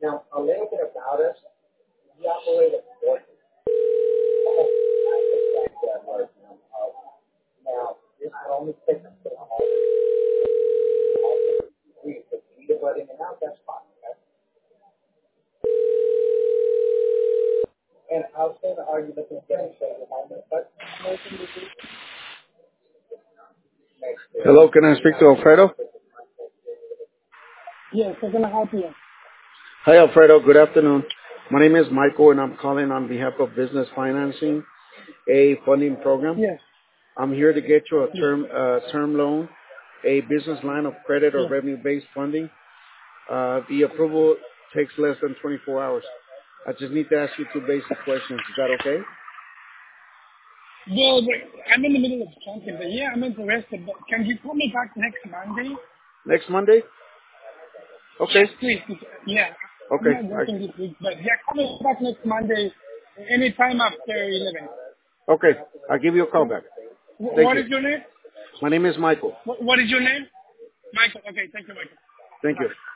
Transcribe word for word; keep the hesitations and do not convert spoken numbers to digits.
Now, a little bit about us. We operate a port. Now, this will only take us to the home. We can see the wedding and out, that's fine, okay? And how soon are you looking to get into the home and such? Hello, can I speak to Alfredo? Yes, how can I help you? Hi, Alfredo. Good afternoon. My name is Michael, and I'm calling on behalf of Business Financing, a funding program. Yes, I'm here to get you a yes, term uh, term loan, a business line of credit or yes. revenue-based funding. Uh, the approval takes less than twenty-four hours. I just need to ask you two basic questions. Is that okay? Well, but I'm in the middle of something, but yeah, I'm interested. But can you call me back next Monday? Next Monday? Yes, Okay. please. Yeah, I'm Okay. not working I, this week, but yeah, call me back next Monday, anytime after eleven. okay. I'll give you a call back. Wh- Thank What you. is your name? My name is Michael. What, what is your name? Michael. Okay, thank you, Michael. Thank Bye. you.